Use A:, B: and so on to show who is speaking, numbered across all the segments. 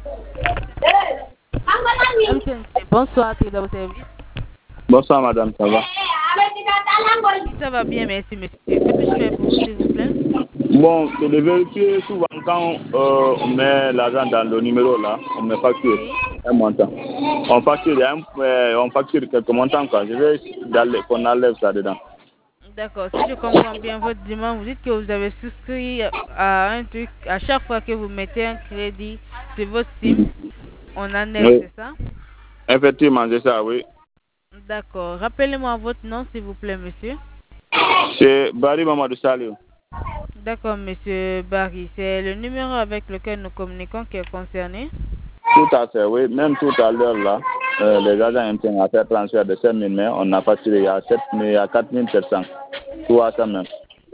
A: MTNC, bonsoir, tu es dans vos services.
B: Bonsoir, madame, ça va?
A: Ça va bien, merci, monsieur. Que puis-je faire pour vous, s'il vous plaît?
B: Bon, c'est de vérifier souvent quand on met l'argent dans le numéro là, on me facture
A: Oui.
B: un montant. On facture, on facture quelques montants, quoi. Je vais qu'on enlève ça dedans.
A: D'accord, si je comprends bien votre demande, vous dites que vous avez souscrit à un truc, à chaque fois que vous mettez un crédit sur votre SIM, on enlève,
B: Oui,
A: c'est ça?
B: effectivement, c'est ça, oui.
A: D'accord. Rappelez-moi votre nom, s'il vous plaît, monsieur.
B: C'est Barry Mamadou Saliou.
A: D'accord, monsieur Barry. C'est le numéro avec lequel nous communiquons qui est concerné.
B: Tout à fait, oui. Même tout à l'heure, là, les agents internes ont fait transfert de 5 000, mais on a facturé à 4 700. 300 même.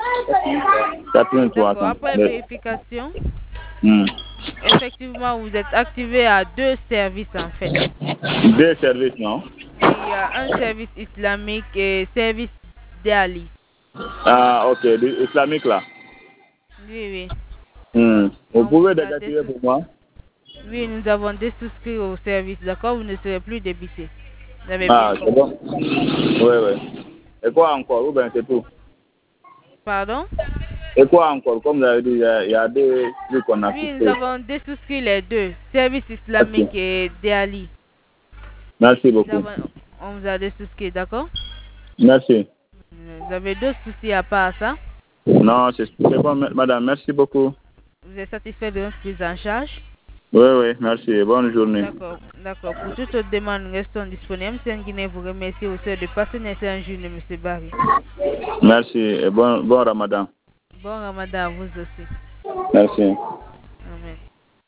B: 4
A: D'accord.
B: 300.
A: Après vérification,
B: Hmm.
A: effectivement, vous êtes activé à deux services, en fait.
B: Deux services, non?
A: Oui, il y a un service islamique et service d'Ali.
B: Ah, ok, islamique là.
A: Oui, oui.
B: Vous
A: On
B: pouvez
A: vous a
B: désactiver pour moi?
A: Oui, nous avons désouscrit au service, d'accord? Vous ne serez plus débité. Vous avez bien
B: Ah, c'est
A: compris.
B: bon? Oui, oui. Et quoi encore? Ou bien c'est tout?
A: Pardon?
B: Et quoi encore? Comme vous avez dit, il y a deux trucs qu'on a
A: Oui, nous
B: fixés.
A: avons désouscrit les deux, service
B: Merci.
A: islamique et d'Ali.
B: Merci beaucoup.
A: On vous a désouscrit, d'accord?
B: Merci.
A: Vous avez d'autres soucis à part ça?
B: Non, c'est bon, madame. Merci beaucoup.
A: Vous êtes satisfait de notre prise en charge?
B: Oui, oui, merci. Bonne journée.
A: D'accord, d'accord. Pour toute autre demande, nous restons disponibles. C'est Guinée vous remercie au sein de partenaire un jour de M. Barry.
B: Merci et bon Ramadan.
A: Bon Ramadan à vous aussi.
B: Merci.